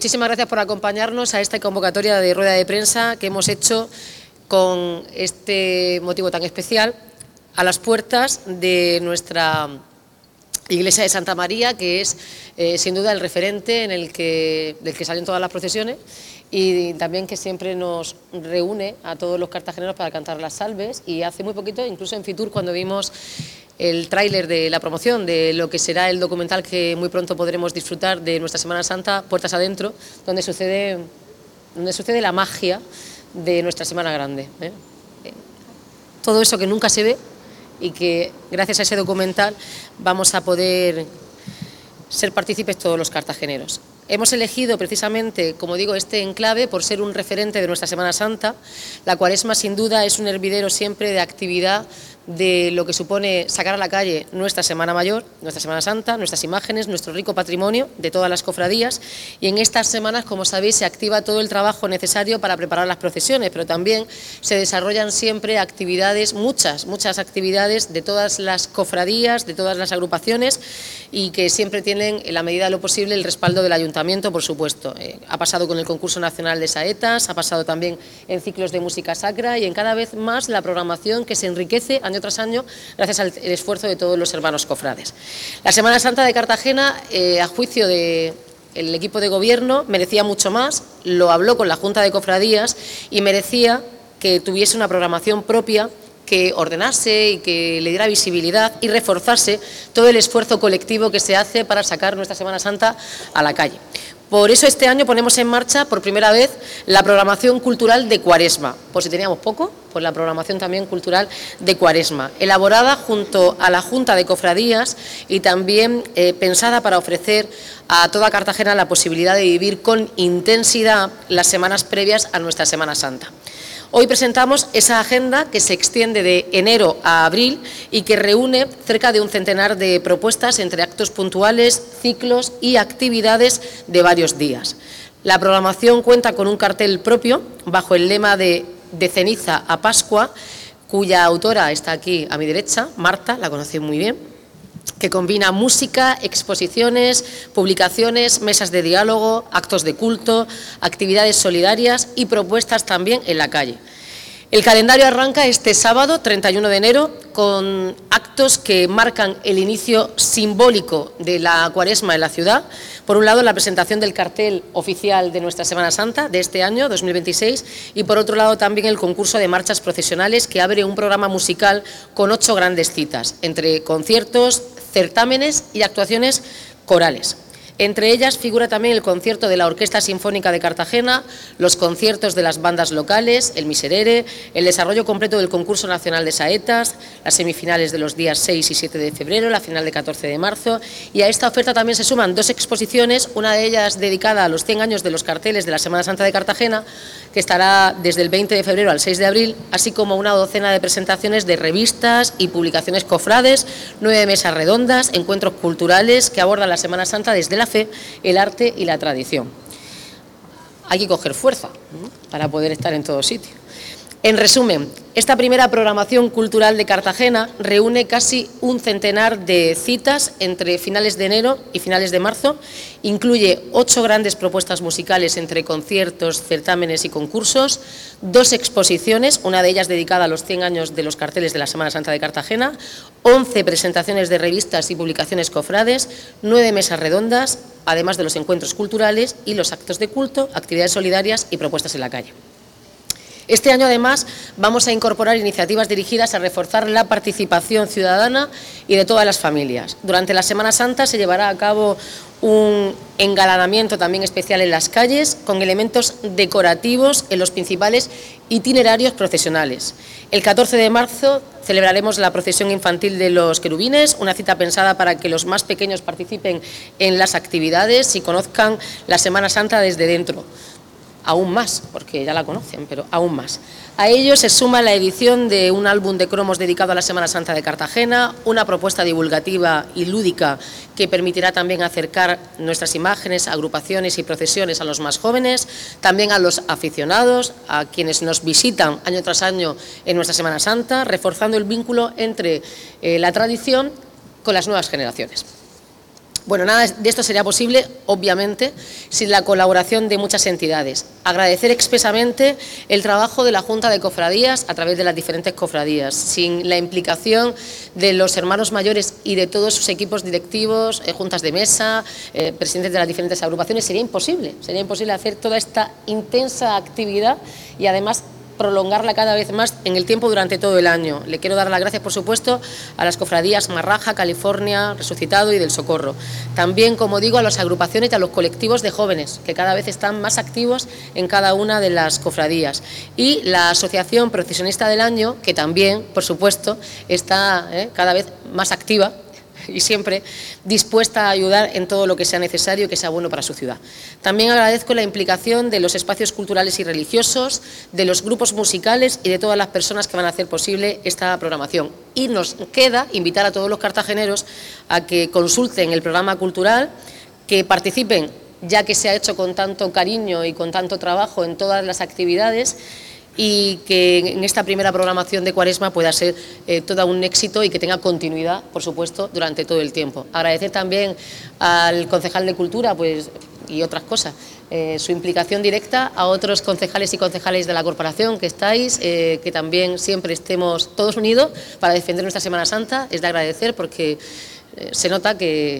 muchísimas gracias por acompañarnos a esta convocatoria de rueda de prensa que hemos hecho con este motivo tan especial a las puertas de nuestra Iglesia de Santa María, que es sin duda el referente del que salen todas las procesiones y también que siempre nos reúne a todos los cartageneros para cantar las salves. Y hace muy poquito, incluso en Fitur, cuando vimos el tráiler de la promoción de lo que será el documental que muy pronto podremos disfrutar de nuestra Semana Santa, Puertas Adentro, donde sucede la magia de nuestra Semana Grande. Todo eso que nunca se ve y que gracias a ese documental vamos a poder ser partícipes todos los cartageneros. Hemos elegido precisamente, como digo, este enclave por ser un referente de nuestra Semana Santa. La Cuaresma, sin duda, es un hervidero siempre de actividad de lo que supone sacar a la calle nuestra Semana Mayor, nuestra Semana Santa, nuestras imágenes, nuestro rico patrimonio de todas las cofradías. Y en estas semanas, como sabéis, se activa todo el trabajo necesario para preparar las procesiones, pero también se desarrollan siempre actividades, muchas actividades de todas las cofradías, de todas las agrupaciones, y que siempre tienen, en la medida de lo posible, el respaldo del Ayuntamiento, por supuesto. Ha pasado con el Concurso Nacional de Saetas, ha pasado también en ciclos de música sacra y en cada vez más la programación que se enriquece año tras año gracias al esfuerzo de todos los hermanos cofrades. La Semana Santa de Cartagena, a juicio del equipo de gobierno, merecía mucho más, lo habló con la Junta de Cofradías y merecía que tuviese una programación propia que ordenase y que le diera visibilidad y reforzase todo el esfuerzo colectivo que se hace para sacar nuestra Semana Santa a la calle. Por eso este año ponemos en marcha por primera vez la programación cultural de Cuaresma. Por si teníamos poco, pues la programación también cultural de Cuaresma, elaborada junto a la Junta de Cofradías y también pensada para ofrecer a toda Cartagena la posibilidad de vivir con intensidad las semanas previas a nuestra Semana Santa. Hoy presentamos esa agenda que se extiende de enero a abril y que reúne cerca de un centenar de propuestas entre actos puntuales, ciclos y actividades de varios días. La programación cuenta con un cartel propio bajo el lema de ceniza a Pascua, cuya autora está aquí a mi derecha, Marta, la conocéis muy bien, que combina música, exposiciones, publicaciones, mesas de diálogo, actos de culto, actividades solidarias y propuestas también en la calle. El calendario arranca este sábado, 31 de enero, con actos que marcan el inicio simbólico de la Cuaresma en la ciudad. Por un lado, la presentación del cartel oficial de nuestra Semana Santa de este año, 2026, y por otro lado también el concurso de marchas procesionales que abre un programa musical con 8 grandes citas, entre conciertos, certámenes y actuaciones corales. Entre ellas figura también el concierto de la Orquesta Sinfónica de Cartagena, los conciertos de las bandas locales, el Miserere, el desarrollo completo del Concurso Nacional de Saetas, las semifinales de los días 6 y 7 de febrero, la final de 14 de marzo, y a esta oferta también se suman 2 exposiciones, una de ellas dedicada a los 100 años de los carteles de la Semana Santa de Cartagena, que estará desde el 20 de febrero al 6 de abril, así como una docena de presentaciones de revistas y publicaciones cofrades, 9 mesas redondas, encuentros culturales que abordan la Semana Santa desde la fe, el arte y la tradición. Hay que coger fuerza, ¿no?, para poder estar en todo sitio. En resumen, esta primera programación cultural de Cartagena reúne casi un centenar de citas entre finales de enero y finales de marzo, incluye 8 grandes propuestas musicales entre conciertos, certámenes y concursos, 2 exposiciones, una de ellas dedicada a los 100 años de los carteles de la Semana Santa de Cartagena, 11 presentaciones de revistas y publicaciones cofrades, 9 mesas redondas, además de los encuentros culturales y los actos de culto, actividades solidarias y propuestas en la calle. Este año, además, vamos a incorporar iniciativas dirigidas a reforzar la participación ciudadana y de todas las familias. Durante la Semana Santa se llevará a cabo un engalanamiento también especial en las calles con elementos decorativos en los principales itinerarios procesionales. El 14 de marzo celebraremos la procesión infantil de los querubines, una cita pensada para que los más pequeños participen en las actividades y conozcan la Semana Santa desde dentro. Aún más, porque ya la conocen, pero aún más. A ello se suma la edición de un álbum de cromos dedicado a la Semana Santa de Cartagena, una propuesta divulgativa y lúdica que permitirá también acercar nuestras imágenes, agrupaciones y procesiones a los más jóvenes, también a los aficionados, a quienes nos visitan año tras año en nuestra Semana Santa, reforzando el vínculo entre la tradición con las nuevas generaciones. Bueno, nada de esto sería posible, obviamente, sin la colaboración de muchas entidades. Agradecer expresamente el trabajo de la Junta de Cofradías a través de las diferentes cofradías. Sin la implicación de los hermanos mayores y de todos sus equipos directivos, juntas de mesa, presidentes de las diferentes agrupaciones, sería imposible hacer toda esta intensa actividad y además prolongarla cada vez más en el tiempo durante todo el año. Le quiero dar las gracias, por supuesto, a las cofradías Marraja, California, Resucitado y del Socorro. También, como digo, a las agrupaciones y a los colectivos de jóvenes, que cada vez están más activos en cada una de las cofradías. Y la Asociación Procesionista del Año, que también, por supuesto, está cada vez más activa y siempre dispuesta a ayudar en todo lo que sea necesario y que sea bueno para su ciudad. También agradezco la implicación de los espacios culturales y religiosos, de los grupos musicales y de todas las personas que van a hacer posible esta programación. Y nos queda invitar a todos los cartageneros a que consulten el programa cultural, que participen, ya que se ha hecho con tanto cariño y con tanto trabajo en todas las actividades, y que en esta primera programación de Cuaresma pueda ser todo un éxito y que tenga continuidad, por supuesto, durante todo el tiempo. Agradecer también al concejal de Cultura y otras cosas, su implicación directa, a otros concejales y concejales de la corporación que estáis, que también siempre estemos todos unidos para defender nuestra Semana Santa. Es de agradecer porque se nota que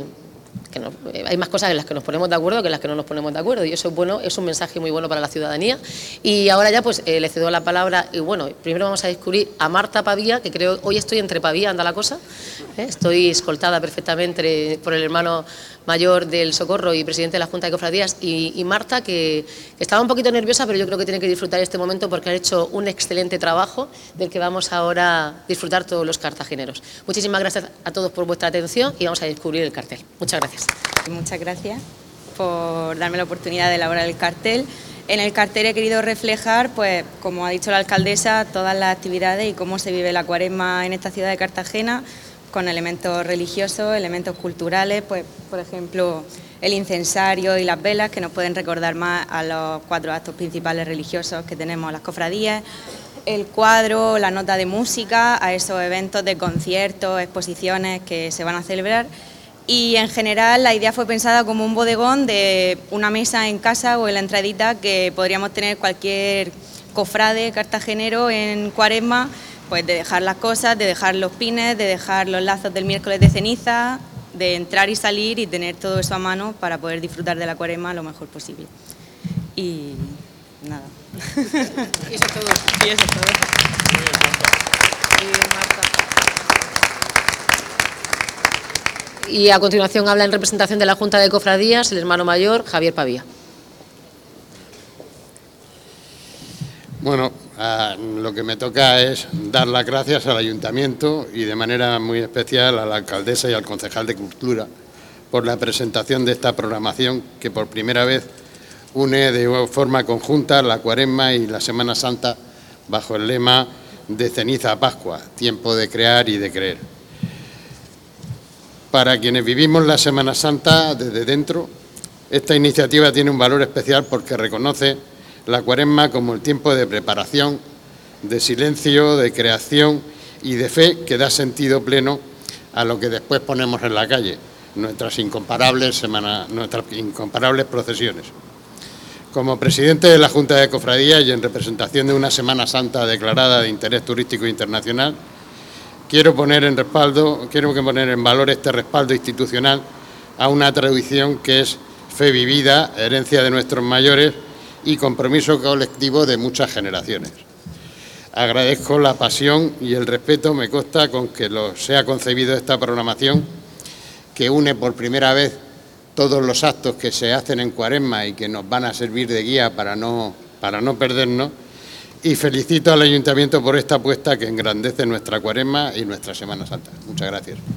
hay más cosas en las que nos ponemos de acuerdo que en las que no nos ponemos de acuerdo, y eso es bueno, es un mensaje muy bueno para la ciudadanía. Y ahora ya pues le cedo la palabra y bueno, primero vamos a descubrir a Marta Pavía, que creo hoy estoy entre Pavía, anda la cosa, estoy escoltada perfectamente por el hermano mayor del Socorro y presidente de la Junta de Cofradías, y Marta, que estaba un poquito nerviosa, pero yo creo que tiene que disfrutar este momento porque ha hecho un excelente trabajo del que vamos ahora a disfrutar todos los cartageneros. Muchísimas gracias a todos por vuestra atención y vamos a descubrir el cartel. Muchas gracias. Muchas gracias por darme la oportunidad de elaborar el cartel. En el cartel he querido reflejar, pues, como ha dicho la alcaldesa, todas las actividades y cómo se vive la Cuaresma en esta ciudad de Cartagena, con elementos religiosos, elementos culturales, pues, por ejemplo, el incensario y las velas, que nos pueden recordar más a los 4 actos principales religiosos que tenemos las cofradías, el cuadro, la nota de música, a esos eventos de conciertos, exposiciones que se van a celebrar. Y en general la idea fue pensada como un bodegón de una mesa en casa o en la entradita que podríamos tener cualquier cofrade cartagenero en Cuaresma, pues de dejar las cosas, de dejar los pines, de dejar los lazos del miércoles de ceniza, de entrar y salir y tener todo eso a mano para poder disfrutar de la Cuaresma lo mejor posible. Y nada. Y eso es todo. Y eso es todo. Muy bien, Marta. Y a continuación habla en representación de la Junta de Cofradías el hermano mayor, Javier Pavía. Bueno, lo que me toca es dar las gracias al Ayuntamiento y de manera muy especial a la alcaldesa y al concejal de Cultura por la presentación de esta programación que por primera vez une de forma conjunta la Cuaresma y la Semana Santa bajo el lema de ceniza a Pascua, tiempo de crear y de creer. Para quienes vivimos la Semana Santa desde dentro, esta iniciativa tiene un valor especial porque reconoce la Cuaresma como el tiempo de preparación, de silencio, de creación y de fe que da sentido pleno a lo que después ponemos en la calle, nuestras incomparables procesiones. Como presidente de la Junta de Cofradías y en representación de una Semana Santa declarada de interés turístico internacional, quiero poner en valor este respaldo institucional a una tradición que es fe vivida, herencia de nuestros mayores y compromiso colectivo de muchas generaciones. Agradezco la pasión y el respeto, me consta, con que se ha concebido esta programación, que une por primera vez todos los actos que se hacen en Cuaresma y que nos van a servir de guía para no perdernos. Y felicito al Ayuntamiento por esta apuesta que engrandece nuestra Cuaresma y nuestra Semana Santa. Muchas gracias.